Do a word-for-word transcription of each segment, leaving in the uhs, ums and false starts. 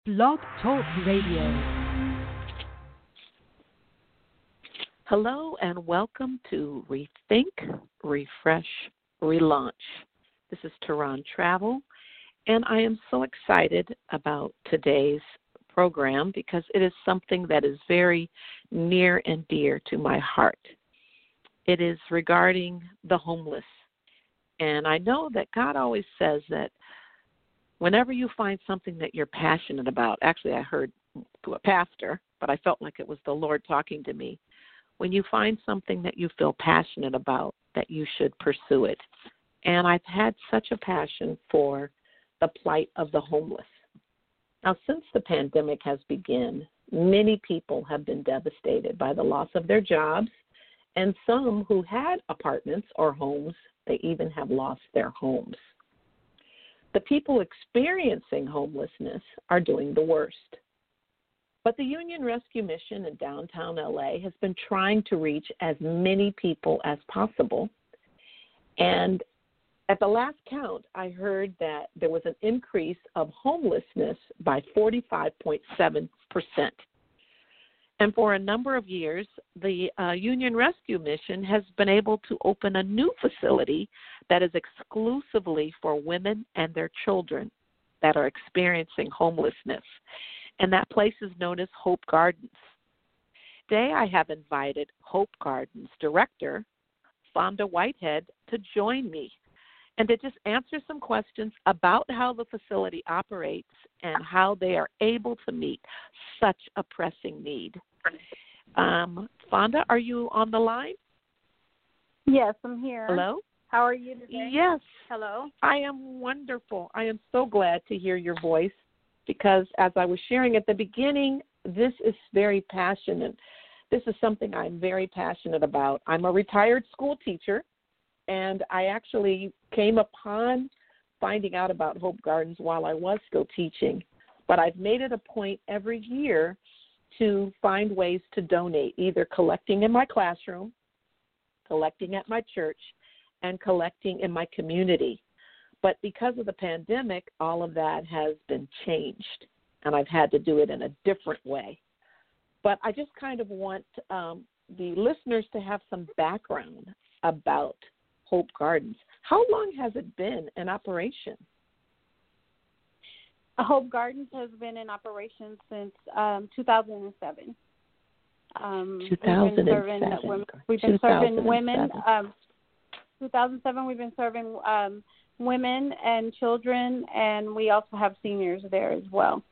Blog Talk Radio. Hello and welcome to Rethink, Refresh, Relaunch. This is Tehran Travel, and I am so excited about today's program because it is something that is very near and dear to my heart. It is regarding the homeless. And I know that God always says that whenever you find something that you're passionate about, actually I heard to a pastor, but I felt like it was the Lord talking to me. When you find something that you feel passionate about, that you should pursue it. And I've had such a passion for the plight of the homeless. Now, since the pandemic has begun, many people have been devastated by the loss of their jobs, and some who had apartments or homes, they even have lost their homes. The people experiencing homelessness are doing the worst. But the Union Rescue Mission in downtown L A has been trying to reach as many people as possible. And at the last count, I heard that there was an increase of homelessness by forty-five point seven percent. And for a number of years, the uh, Union Rescue Mission has been able to open a new facility that is exclusively for women and their children that are experiencing homelessness. And that place is known as Hope Gardens. Today I have invited Hope Gardens Director, Fonda Whitehead, to join me and to just answer some questions about how the facility operates and how they are able to meet such a pressing need. Um, Fonda, are you on the line? Yes, I'm here. Hello? How are you today? Yes. Hello. I am wonderful. I am so glad to hear your voice because as I was sharing at the beginning, this is very passionate. This is something I'm very passionate about. I'm a retired school teacher, and I actually came upon finding out about Hope Gardens while I was still teaching. But I've made it a point every year to find ways to donate, either collecting in my classroom, collecting at my church, and collecting in my community. But because of the pandemic, all of that has been changed, and I've had to do it in a different way. But I just kind of want um, the listeners to have some background about Hope Gardens. How long has it been in operation? Hope Gardens has been in operation since um, two thousand seven. Um, two thousand seven. We've been serving women. We've been serving women. Um, two thousand seven, we've been serving um, women and children, and we also have seniors there as well.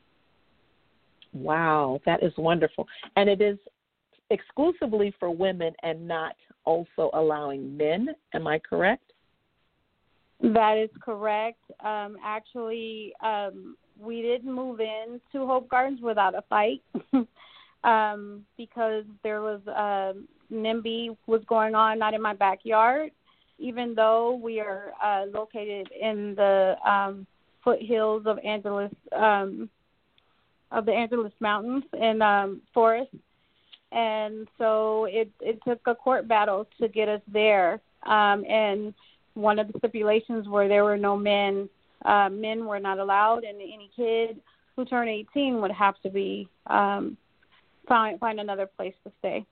Wow, that is wonderful. And it is exclusively for women and not also allowing men. Am I correct? That is correct. Um, actually, um, we didn't move in to Hope Gardens without a fight um, because there was uh, NIMBY was going on, not in my backyard, even though we are uh, located in the um, foothills of Angeles, um, of the Angeles Mountains and um, forest. And so it, it took a court battle to get us there. Um, and one of the stipulations were there were no men. Uh, men were not allowed, and any kid who turned eighteen would have to be um, find find another place to stay.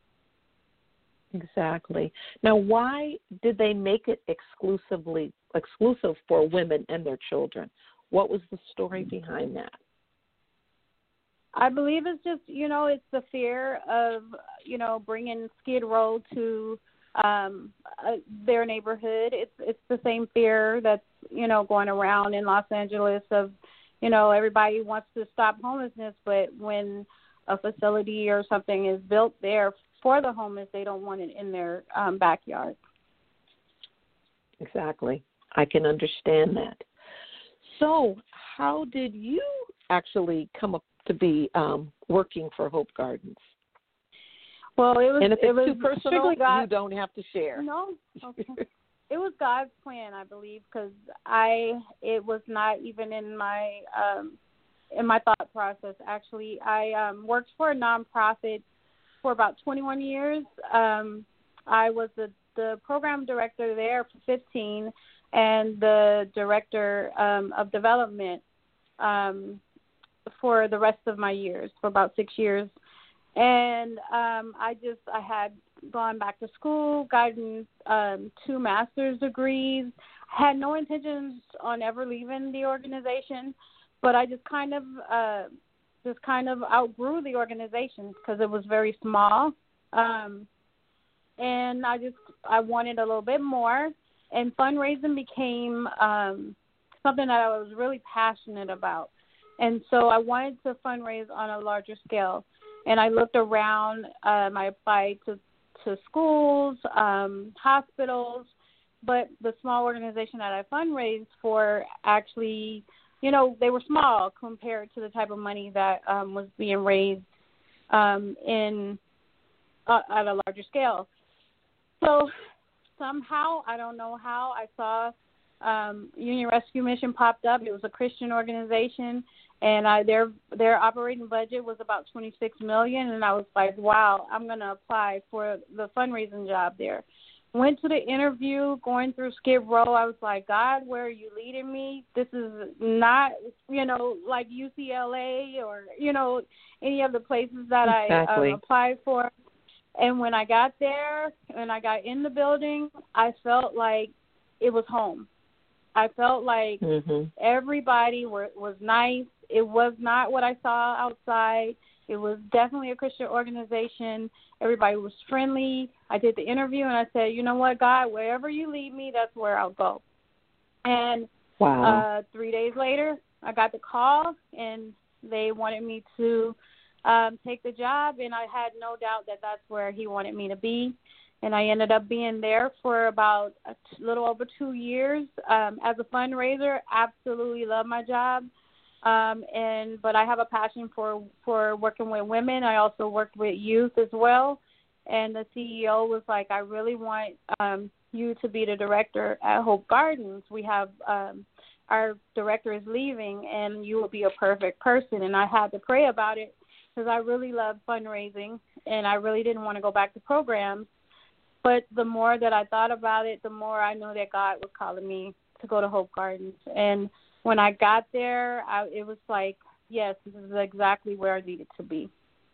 Exactly. Now, why did they make it exclusively exclusive for women and their children? What was the story behind that? I believe it's just, you know, it's the fear of, you know, bringing Skid Row to um, uh, their neighborhood. It's it's the same fear that's, you know, going around in Los Angeles of, you know, everybody wants to stop homelessness, but when a facility or something is built there for the homeless, they don't want it in their um, backyard. Exactly. I can understand that. So how did you actually come up to be um, working for Hope Gardens? Well, it was. And if it it's was too personal, God, you don't have to share. No, okay. It was God's plan, I believe, because I it was not even in my um, in my thought process. Actually, I um, worked for a nonprofit for about twenty-one years. Um, I was the the program director there for fifteen, and the director um, of development. Um, for the rest of my years, for about six years. And um, I just, I had gone back to school, gotten um, two master's degrees, had no intentions on ever leaving the organization, but I just kind of, uh, just kind of outgrew the organization because it was very small. Um, and I just, I wanted a little bit more, and fundraising became um, something that I was really passionate about. And so I wanted to fundraise on a larger scale. And I looked around, um, I applied to, to schools, um, hospitals, but the small organization that I fundraised for actually, you know, they were small compared to the type of money that um, was being raised um, in uh, at a larger scale. So somehow, I don't know how, I saw um, Union Rescue Mission popped up. It was a Christian organization, and I, their their operating budget was about twenty-six million dollars, and I was like, wow, I'm going to apply for the fundraising job there. Went to the interview, going through Skid Row. I was like, God, where are you leading me? This is not, you know, like U C L A or, you know, any of the places that exactly. I um, applied for. And when I got there and I got in the building, I felt like it was home. I felt like mm-hmm. everybody were, was nice. It was not what I saw outside. It was definitely a Christian organization. Everybody was friendly. I did the interview, and I said, you know what, God, wherever you lead me, that's where I'll go. And wow. uh, three days later, I got the call, and they wanted me to um, take the job, and I had no doubt that that's where he wanted me to be. And I ended up being there for about a t- little over two years um, as a fundraiser. Absolutely love my job. Um, and but I have a passion for, for working with women. I also worked with youth as well. And the C E O was like, I really want um, you to be the director at Hope Gardens. We have um, our director is leaving, and you will be a perfect person. And I had to pray about it because I really love fundraising, and I really didn't want to go back to programs. But the more that I thought about it, the more I knew that God was calling me to go to Hope Gardens. And when I got there, I, it was like, yes, this is exactly where I needed to be.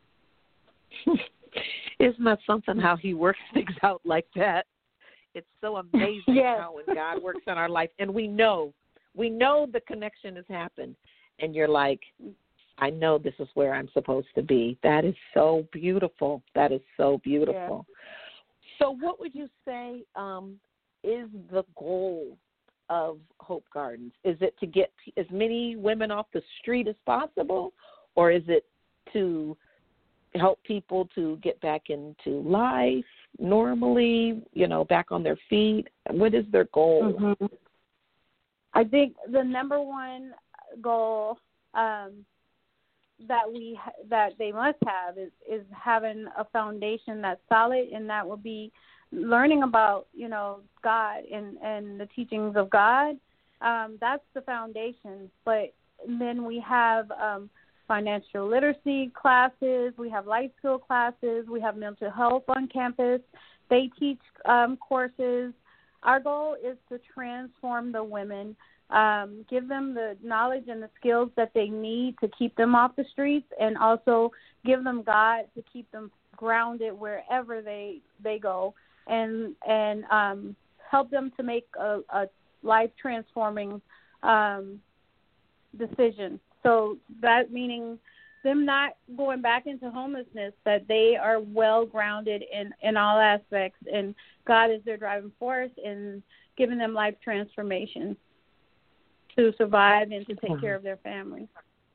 Isn't that something how he works things out like that? It's so amazing yes. how when God works in our life. And we know, we know the connection has happened. And you're like, I know this is where I'm supposed to be. That is so beautiful. That is so beautiful. Yeah. So what would you say um, is the goal of Hope Gardens? Is it to get as many women off the street as possible, or is it to help people to get back into life normally, you know, back on their feet? What is their goal? Mm-hmm. I think the number one goal um, that we that they must have is, is having a foundation that's solid, and that will be learning about, you know, God and, and the teachings of God. Um, that's the foundation. But then we have um, financial literacy classes. We have life skill classes. We have mental health on campus. They teach um, courses. Our goal is to transform the women, um, give them the knowledge and the skills that they need to keep them off the streets, and also give them God to keep them grounded wherever they, they go. and and um, help them to make a, a life-transforming um, decision. So that meaning them not going back into homelessness, that they are well-grounded in, in all aspects, and God is their driving force in giving them life transformation to survive and to take wow. care of their families.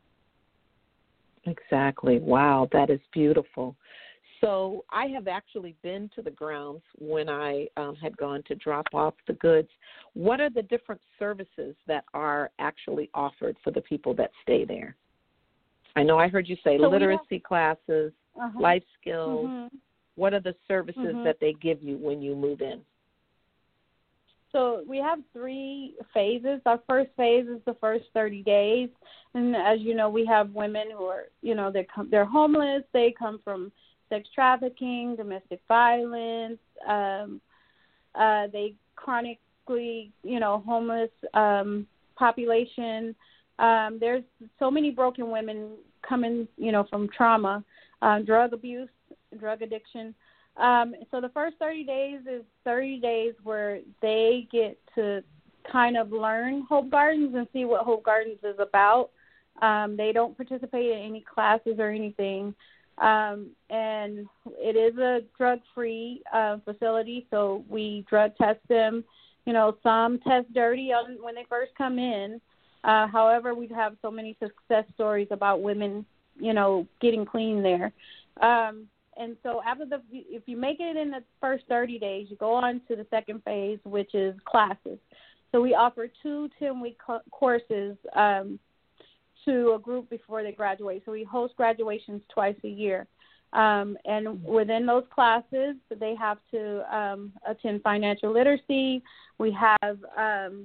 Exactly. Wow, that is beautiful. So I have actually been to the grounds when I um, had gone to drop off the goods. What are the different services that are actually offered for the people that stay there? I know I heard you say so literacy have, classes, uh-huh. life skills. Mm-hmm. What are the services mm-hmm. that they give you when you move in? So we have three phases. Our first phase is the first thirty days. And as you know, we have women who are, you know, they're, they're homeless. They come from sex trafficking, domestic violence, um, uh, they chronically, you know, homeless um, population. Um, there's so many broken women coming, you know, from trauma, uh, drug abuse, drug addiction. Um, so the first thirty days is thirty days where they get to kind of learn Hope Gardens and see what Hope Gardens is about. Um, they don't participate in any classes or anything. Um, and it is a drug-free uh, facility, so we drug test them. You know, some test dirty on, when they first come in. Uh, however, we have so many success stories about women, you know, getting clean there. Um, and so after the, if you make it in the first thirty days, you go on to the second phase, which is classes. So we offer two ten-week co- courses um, to a group before they graduate. So we host graduations twice a year. Um, and within those classes, they have to um, attend financial literacy. We have um,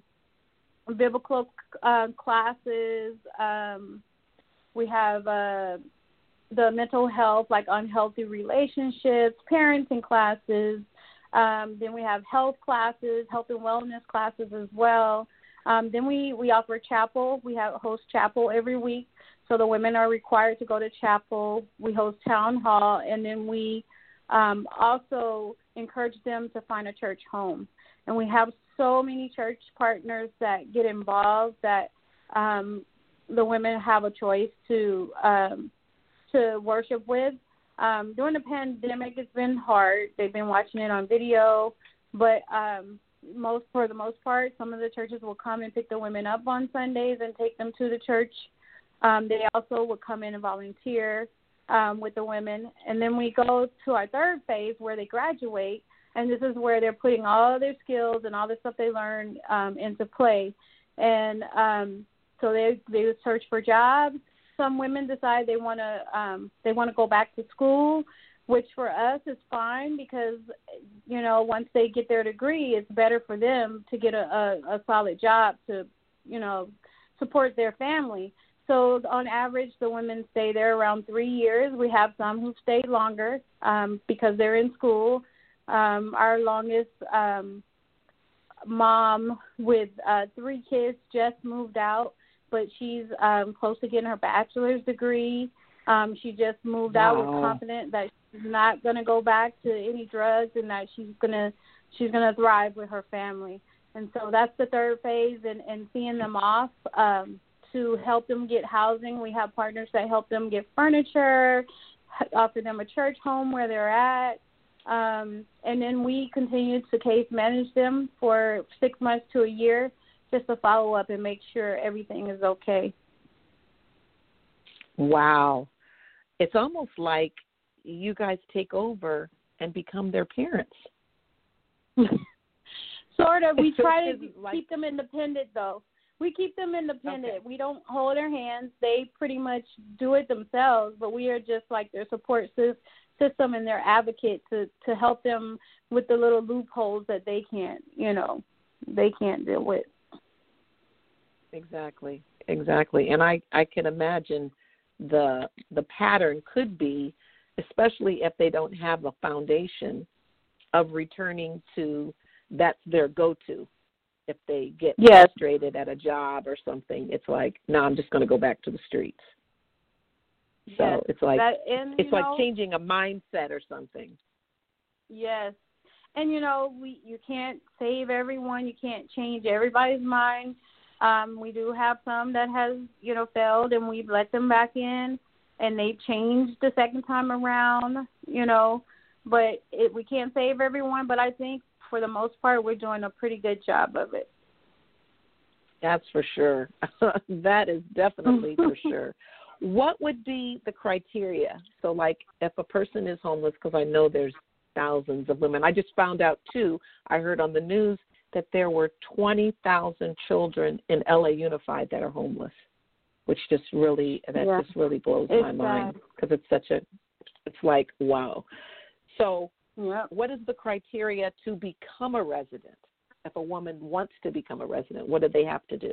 biblical uh, classes. Um, we have uh, the mental health, like unhealthy relationships, parenting classes. Um, then we have health classes, health and wellness classes as well. Um, then we, we offer chapel. We have host chapel every week. So the women are required to go to chapel. We host town hall, and then we um, also encourage them to find a church home. And we have so many church partners that get involved that um, the women have a choice to um, to worship with. Um, during the pandemic, it's been hard. They've been watching it on video, but um, most for the most part, some of the churches will come and pick the women up on Sundays and take them to the church. Um, they also would come in and volunteer um, with the women. And then we go to our third phase where they graduate, and this is where they're putting all their skills and all the stuff they learn um, into play. And um, so they they search for jobs. Some women decide they want to um, they want to go back to school, which for us is fine because, you know, once they get their degree, it's better for them to get a, a, a solid job to, you know, support their family. So on average, the women stay there around three years. We have some who stay longer um, because they're in school. Um, our longest um, mom with uh, three kids just moved out, but she's um, close to getting her bachelor's degree. Um, she just moved Wow. out with confident that she's not going to go back to any drugs and that she's going to she's going to thrive with her family. And so that's the third phase, and, and seeing them off. Um, to help them get housing. We have partners that help them get furniture, offer them a church home where they're at, um, and then we continue to case manage them for six months to a year just to follow up and make sure everything is okay. Wow. It's almost like you guys take over and become their parents. Sort of. We try to like... keep them independent, though. We keep them independent. Okay. We don't hold their hands. They pretty much do it themselves, but we are just like their support system and their advocate to, to help them with the little loopholes that they can't, you know, they can't deal with. Exactly, exactly. And I, I can imagine the the pattern could be, especially if they don't have a foundation, of returning to that's their go-to. If they get yes. frustrated at a job or something, it's like, no, I'm just going to go back to the streets. So yes. it's like that, and, it's like know, changing a mindset or something. Yes. And, you know, we you can't save everyone. You can't change everybody's mind. Um, we do have some that has, you know, failed, and we've let them back in, and they've changed the second time around, you know. But it, we can't save everyone, but I think for the most part, we're doing a pretty good job of it. That's for sure. That is definitely for sure. What would be the criteria? So, like, if a person is homeless, because I know there's thousands of women. I just found out, too, I heard on the news that there were twenty thousand children in L A Unified that are homeless, which just really, that yeah. just really blows it's my mind sad. because it's such a, it's like, wow. So, Yep. what is the criteria to become a resident? If a woman wants to become a resident, what do they have to do?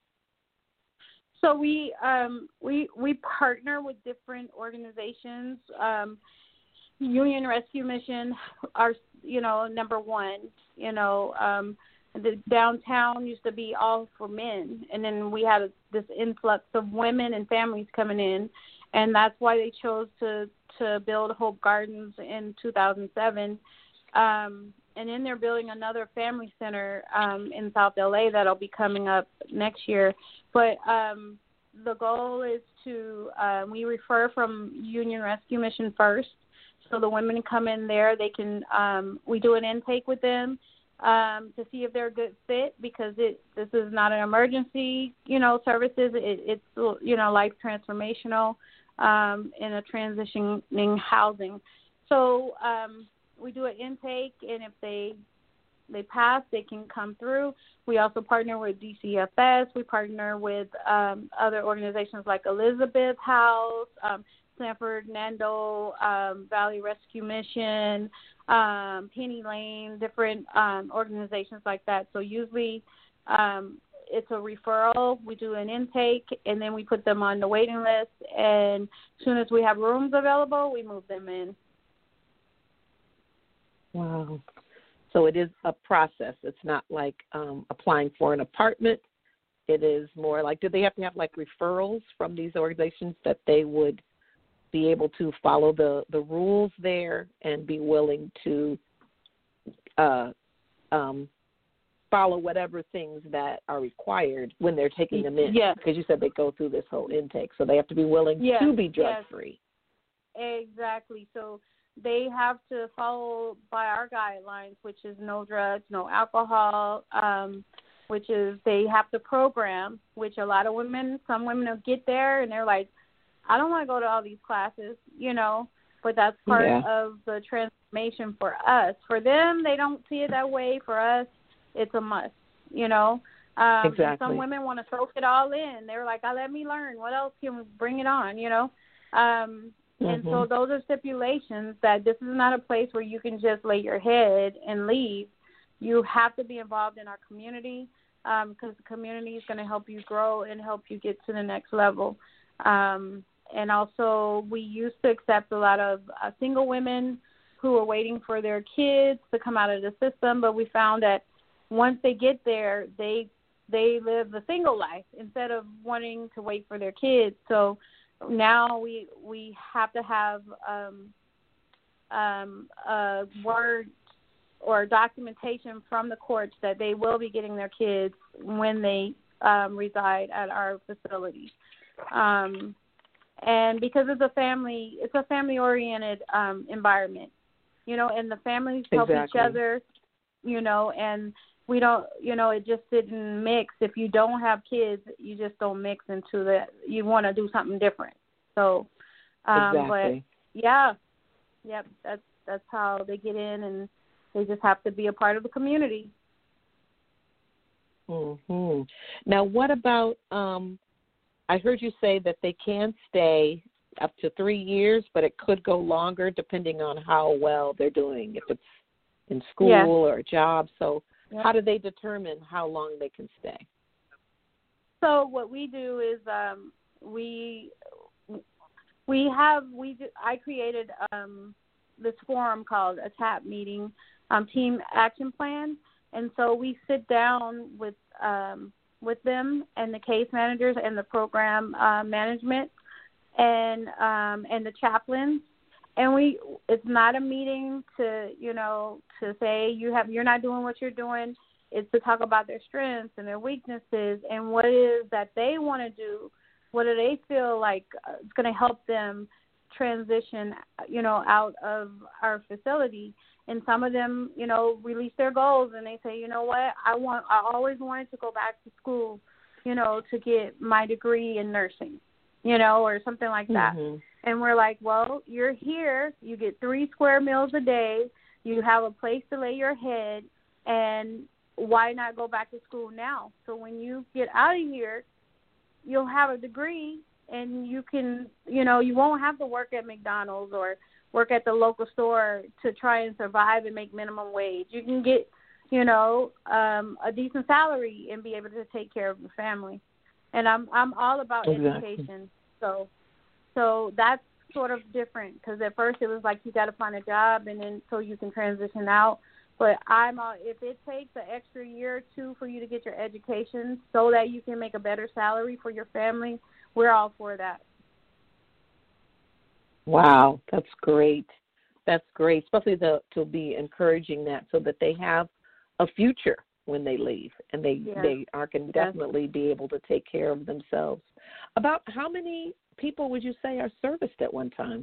So we um, we we partner with different organizations. Um, Union Rescue Mission are, you know, number one. You know, um, the downtown used to be all for men, and then we had a, this influx of women and families coming in, and that's why they chose to to build Hope Gardens in two thousand seven. Um, and then they're building another family center um, in South L A that'll be coming up next year. But um, the goal is to uh, we refer from Union Rescue Mission first, so the women come in there. They can um, we do an intake with them. Um, to see if they're a good fit, because it this is not an emergency, you know, services. It, it's, you know, life transformational um, in a transitioning housing. So um, we do an intake, and if they they pass, they can come through. We also partner with D C F S. We partner with um, other organizations like Elizabeth House, um, Sanford Nando, um, Valley Rescue Mission, um, Penny Lane, different um, organizations like that. So usually um, it's a referral. We do an intake, and then we put them on the waiting list. And as soon as we have rooms available, we move them in. Wow. So it is a process. It's not like um, applying for an apartment. It is more like, do they have to have like referrals from these organizations that they would be able to follow the, the rules there and be willing to uh, um, follow whatever things that are required when they're taking them in? Yes. Because you said they go through this whole intake, so they have to be willing yes. to be drug yes. free. Exactly. So they have to follow by our guidelines, which is no drugs, no alcohol, um, which is they have to program, which a lot of women, some women will get there and they're like, I don't want to go to all these classes, you know, but that's part yeah. of the transformation for us. For them, they don't see it that way. For us, it's a must, you know. Um, exactly. Some women want to soak it all in. They're like, oh, let me learn. What else can we bring it on, you know? Um, mm-hmm. And so those are stipulations that this is not a place where you can just lay your head and leave. You have to be involved in our community because um, the community is going to help you grow and help you get to the next level. Um, and also, we used to accept a lot of uh, single women who are waiting for their kids to come out of the system, but we found that once they get there, they they live the single life instead of wanting to wait for their kids. So now we we have to have um, um, a word or documentation from the courts that they will be getting their kids when they um, reside at our facility. Um, and because it's a family, it's a family-oriented um, environment, you know, and the families help exactly. each other, you know, and we don't, you know, it just didn't mix. If you don't have kids, you just don't mix into the, you want to do something different. So, um, exactly. but yeah, yep, that's, that's how they get in, and they just have to be a part of the community. Mm-hmm. Now, what about, um, I heard you say that they can stay up to three years, but it could go longer depending on how well they're doing, if it's in school yeah. or a job. So yep. how do they determine how long they can stay? So what we do is um, we we have we do, I created um, this forum called a TAP meeting, um, Team Action Plan, and so we sit down with um, with them and the case managers and the program uh, management and um, and the chaplains, and we it's not a meeting to you know to say you have you're not doing what you're doing. It's to talk about their strengths and their weaknesses and what it is that they want to do. What do they feel like is going to help them transition, you know, out of our facility? And some of them, you know, release their goals and they say, you know what, I want, I always wanted to go back to school, you know, to get my degree in nursing, you know, or something like that. Mm-hmm. And we're like, well, you're here. You get three square meals a day. You have a place to lay your head. And why not go back to school now? So when you get out of here, you'll have a degree and you can, you know, you won't have to work at McDonald's or work at the local store to try and survive and make minimum wage. You can get, you know, um, a decent salary and be able to take care of your family. And I'm I'm all about exactly. education. So so that's sort of different because at first it was like you got to find a job and then so you can transition out. But I'm all, if it takes an extra year or two for you to get your education so that you can make a better salary for your family, we're all for that. Wow, that's great. That's great, especially the, to be encouraging that so that they have a future when they leave, and they, yes. they are can definitely yes. be able to take care of themselves. About how many people would you say are serviced at one time?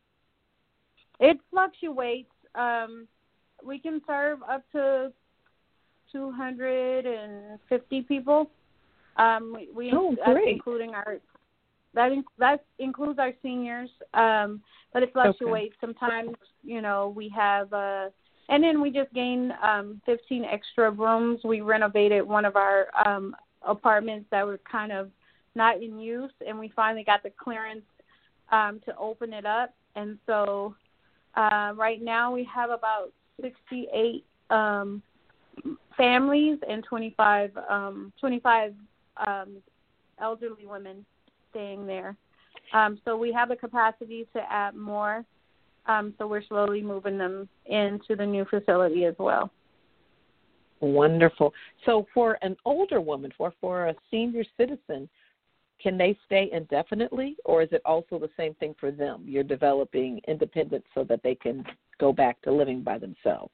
It fluctuates. Um, we can serve up to two hundred fifty people. Um, we, we oh, that's great. including our that in, that includes our seniors. Um, but it fluctuates. Okay. Sometimes, you know, we have uh, and then we just gained um, fifteen extra rooms. We renovated one of our um, apartments that were kind of not in use, and we finally got the clearance um, to open it up. And so uh, right now we have about sixty-eight um, families and twenty-five, um, twenty-five um, elderly women staying there. Um, so we have the capacity to add more. Um, so we're slowly moving them into the new facility as well. Wonderful. So for an older woman, for, for a senior citizen, can they stay indefinitely, or is it also the same thing for them? You're developing independence so that they can go back to living by themselves.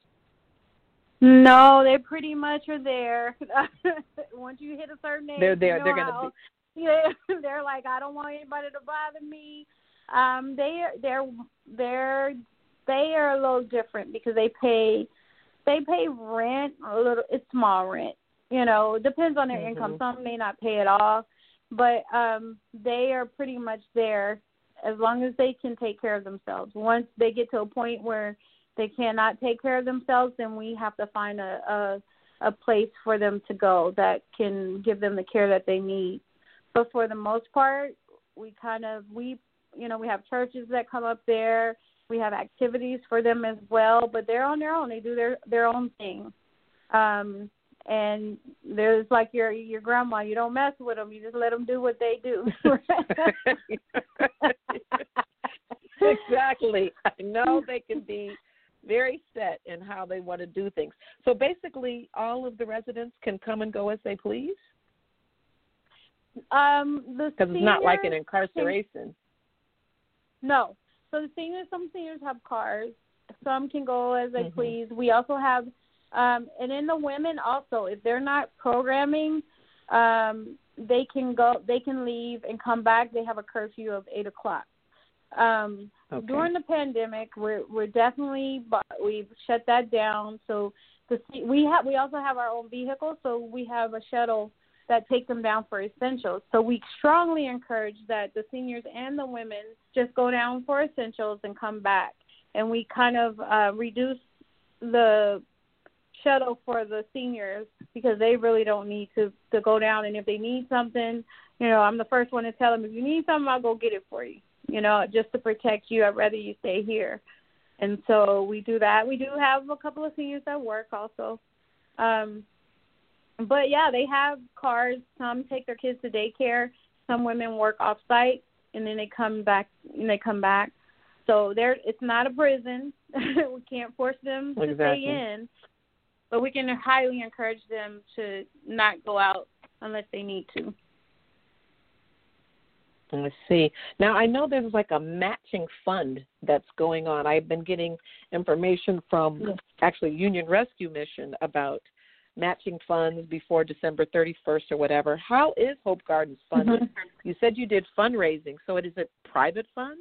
No, they pretty much are there. Once you hit a certain age, they're there. You know they're going to be. Yeah, they're like, I don't want anybody to bother me. Um, they they're they're they are a little different because they pay they pay rent a little. It's small rent, you know. It depends on their mm-hmm. income. Some may not pay at all, but um, they are pretty much there as long as they can take care of themselves. Once they get to a point where they cannot take care of themselves, then we have to find a, a a place for them to go that can give them the care that they need. But for the most part, we kind of, we, you know, we have churches that come up there. We have activities for them as well, but they're on their own. They do their, their own thing. Um, and there's like your your grandma. You don't mess with them. You just let them do what they do. Exactly. I know they can be very set in how they want to do things. So basically, all of the residents can come and go as they please? Um, Because it's not like an incarceration. No. So the seniors, some seniors have cars. Some can go as they mm-hmm. please. We also have, um, and then the women also, if they're not programming, um, they can go, they can leave and come back. They have a curfew of eight o'clock. Um, okay. During the pandemic, we're we're definitely we've shut that down. So the we have we also have our own vehicle, so we have a shuttle that take them down for essentials. So we strongly encourage that the seniors and the women just go down for essentials and come back. And we kind of uh, reduce the shuttle for the seniors because they really don't need to, to go down. And if they need something, you know, I'm the first one to tell them, if you need something, I'll go get it for you. You know, just to protect you, I'd rather you stay here. And so we do that. We do have a couple of seniors that work also. Um But, yeah, they have cars. Some take their kids to daycare. Some women work off-site, and then they come back. And they come back. So they're, it's not a prison. We can't force them to exactly. stay in. But we can highly encourage them to not go out unless they need to. Let's see. Now, I know there's like a matching fund that's going on. I've been getting information from yes. actually Union Rescue Mission about matching funds before December thirty-first or whatever. How is Hope Gardens funded? Mm-hmm. You said you did fundraising, so it, is it private funds?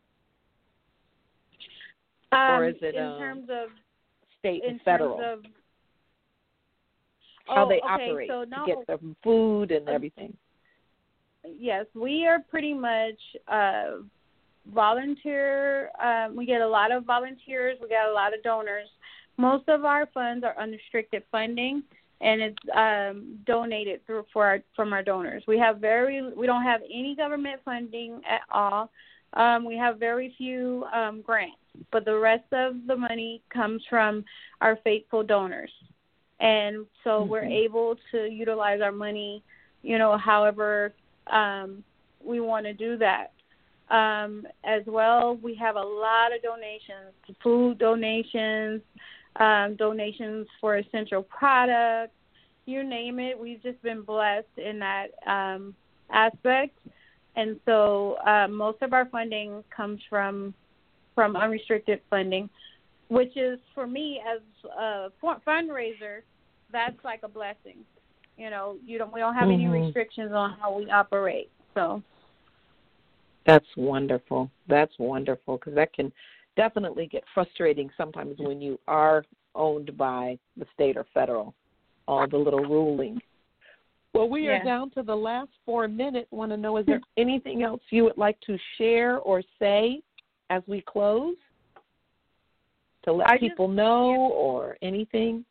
Um, or is it in um, terms of state in and federal? Terms of, How oh, they okay, operate so no, to get the food and everything? Yes, we are pretty much uh, volunteer. Um, we get a lot of volunteers. We got a lot of donors. Most of our funds are unrestricted funding, and it's um, donated through for our, from our donors. We have very we don't have any government funding at all. Um, we have very few um, grants, but the rest of the money comes from our faithful donors, and so mm-hmm. we're able to utilize our money, you know, however um, we want to do that. Um, as well, we have a lot of donations, food donations. um, donations for essential products, you name it. We've just been blessed in that um, aspect. And so uh, most of our funding comes from from unrestricted funding, which is, for me, as a fundraiser, that's like a blessing. You know, you don't we don't have mm-hmm. any restrictions on how we operate. So that's wonderful. That's wonderful, because that can definitely get frustrating sometimes when you are owned by the state or federal, all the little ruling. Well, we yeah. are down to the last four minutes. Want to know, is there anything else you would like to share or say as we close to let I people just, know yeah. or anything?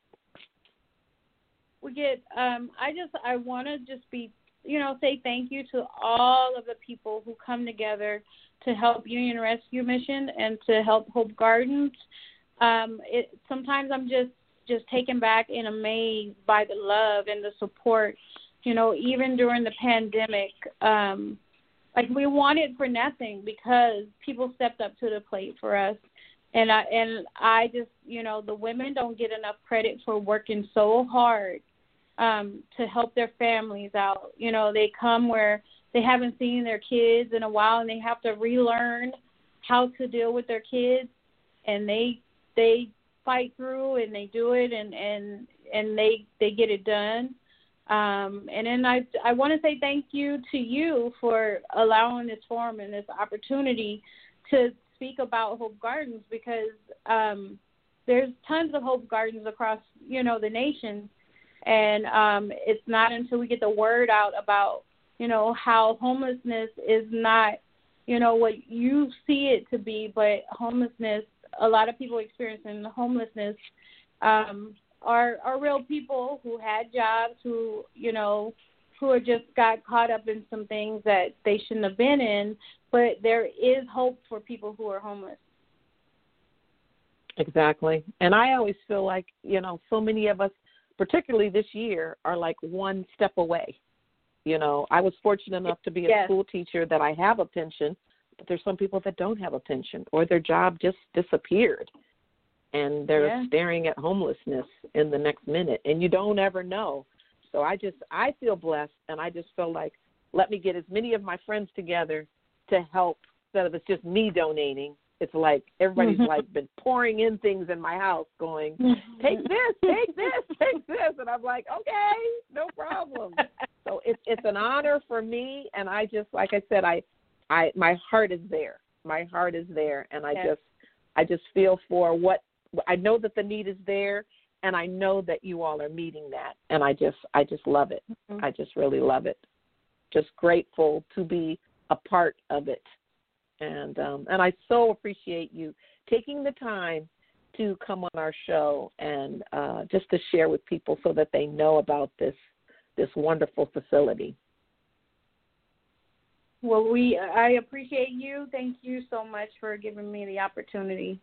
We get, um, I just, I want to just be, you know, say thank you to all of the people who come together to help Union Rescue Mission and to help Hope Gardens. Um, it, sometimes I'm just, just taken back and amazed by the love and the support, you know, even during the pandemic. Um, like, we wanted for nothing because people stepped up to the plate for us. And I, and I just, you know, the women don't get enough credit for working so hard um, to help their families out. You know, they come where they haven't seen their kids in a while, and they have to relearn how to deal with their kids, and they they fight through and they do it, and, and, and they, they get it done. Um, and then I, I want to say thank you to you for allowing this forum and this opportunity to speak about Hope Gardens, because um, there's tons of Hope Gardens across, you know, the nation. And um, it's not until we get the word out about, you know, how homelessness is not, you know, what you see it to be, but homelessness, a lot of people experiencing homelessness um, are, are real people who had jobs, who, you know, who are just got caught up in some things that they shouldn't have been in, but there is hope for people who are homeless. Exactly. And I always feel like, you know, so many of us, particularly this year, are like one step away. You know, I was fortunate enough to be a yes. school teacher that I have a pension, but there's some people that don't have a pension, or their job just disappeared, and they're yeah. staring at homelessness in the next minute, and you don't ever know. So I just, I feel blessed, and I just feel like, let me get as many of my friends together to help, instead of it's just me donating. It's like everybody's mm-hmm. like been pouring in things in my house going, take this, take this, take this. And I'm like, okay, no problem. So it's it's an honor for me. And I just, like I said, I, I my heart is there. My heart is there. And I yes. just, I just feel for what, I know that the need is there. And I know that you all are meeting that. And I just, I just love it. Mm-hmm. I just really love it. Just grateful to be a part of it. And um, and I so appreciate you taking the time to come on our show and uh, just to share with people so that they know about this this wonderful facility. Well, we I appreciate you. Thank you so much for giving me the opportunity.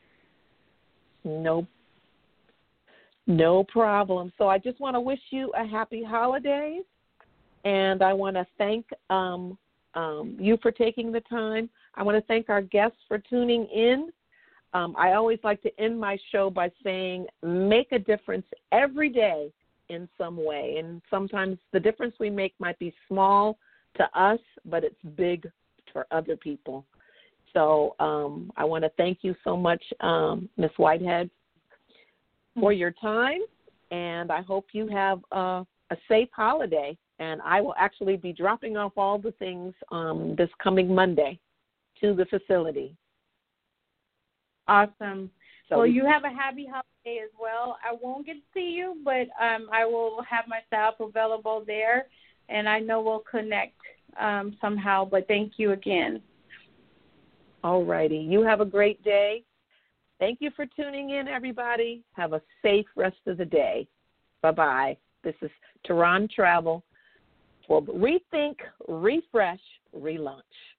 No, no problem. So I just want to wish you a happy holidays, and I want to thank um, um, you for taking the time. I want to thank our guests for tuning in. Um, I always like to end my show by saying, make a difference every day in some way. And sometimes the difference we make might be small to us, but it's big for other people. So um, I want to thank you so much, um, Miz Whitehead, for your time. And I hope you have a, a safe holiday. And I will actually be dropping off all the things um, this coming Monday to the facility. Awesome. So well, you have a happy holiday as well. I won't get to see you, but um, I will have my staff available there, and I know we'll connect um, somehow, but thank you again. All righty. You have a great day. Thank you for tuning in, everybody. Have a safe rest of the day. Bye-bye. This is Tehran Travel for Rethink, Refresh, Relaunch.